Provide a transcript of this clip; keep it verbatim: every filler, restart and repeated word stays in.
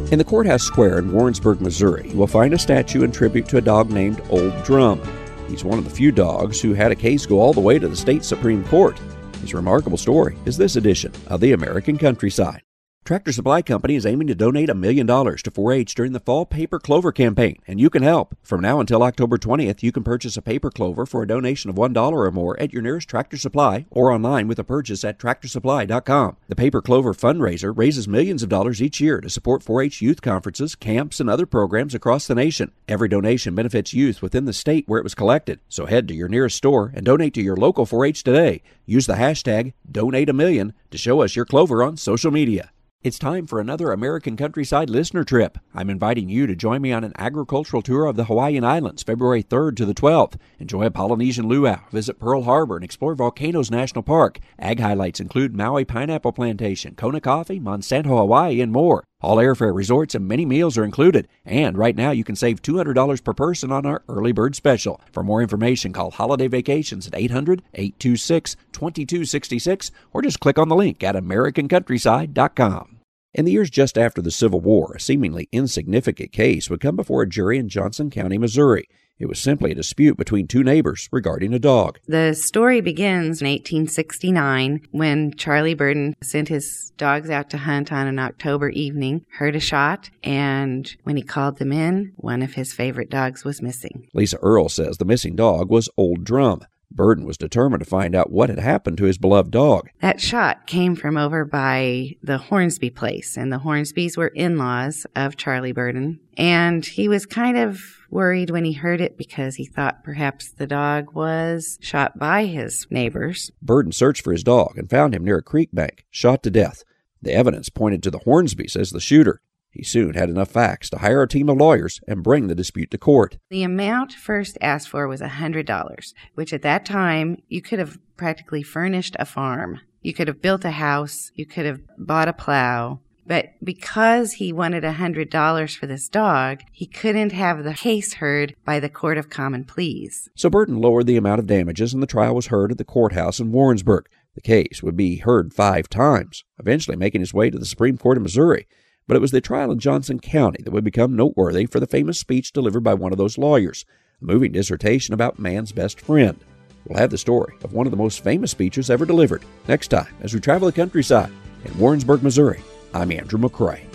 In the courthouse square in Warrensburg, Missouri, you will find a statue in tribute to a dog named Old Drum. He's one of the few dogs who had a case go all the way to the state Supreme Court. His remarkable story is this edition of the American Countryside. Tractor Supply Company is aiming to donate a million dollars to four H during the Fall Paper Clover campaign, and you can help. From now until October twentieth, you can purchase a paper clover for a donation of one dollar or more at your nearest Tractor Supply or online with a purchase at tractor supply dot com. The Paper Clover fundraiser raises millions of dollars each year to support four H youth conferences, camps, and other programs across the nation. Every donation benefits youth within the state where it was collected. So head to your nearest store and donate to your local four H today. Use the hashtag donate a million to show us your clover on social media. It's time for another American Countryside listener trip. I'm inviting you to join me on an agricultural tour of the Hawaiian Islands, February third to the twelfth. Enjoy a Polynesian luau, visit Pearl Harbor, and explore Volcanoes National Park. Ag highlights include Maui Pineapple Plantation, Kona Coffee, Monsanto Hawaii, and more. All airfare, resorts, and many meals are included. And right now you can save two hundred dollars per person on our early bird special. For more information, call Holiday Vacations at eight hundred, eight two six, two two six six or just click on the link at american countryside dot com. In the years just after the Civil War, a seemingly insignificant case would come before a jury in Johnson County, Missouri. It was simply a dispute between two neighbors regarding a dog. The story begins in eighteen sixty-nine when Charlie Burden sent his dogs out to hunt on an October evening, heard a shot, and when he called them in, one of his favorite dogs was missing. Lisa Earle says the missing dog was Old Drum. Burden was determined to find out what had happened to his beloved dog. That shot came from over by the Hornsby place, and the Hornsbys were in-laws of Charlie Burden. And he was kind of worried when he heard it because he thought perhaps the dog was shot by his neighbors. Burden searched for his dog and found him near a creek bank, shot to death. The evidence pointed to the Hornsbys as the shooter. He soon had enough facts to hire a team of lawyers and bring the dispute to court. The amount first asked for was one hundred dollars, which at that time you could have practically furnished a farm. You could have built a house. You could have bought a plow. But because he wanted one hundred dollars for this dog, he couldn't have the case heard by the Court of Common Pleas. So Burden lowered the amount of damages and the trial was heard at the courthouse in Warrensburg. The case would be heard five times, eventually making its way to the Supreme Court of Missouri. But it was the trial in Johnson County that would become noteworthy for the famous speech delivered by one of those lawyers, a moving dissertation about man's best friend. We'll have the story of one of the most famous speeches ever delivered next time as we travel the countryside in Warrensburg, Missouri. I'm Andrew McCrae.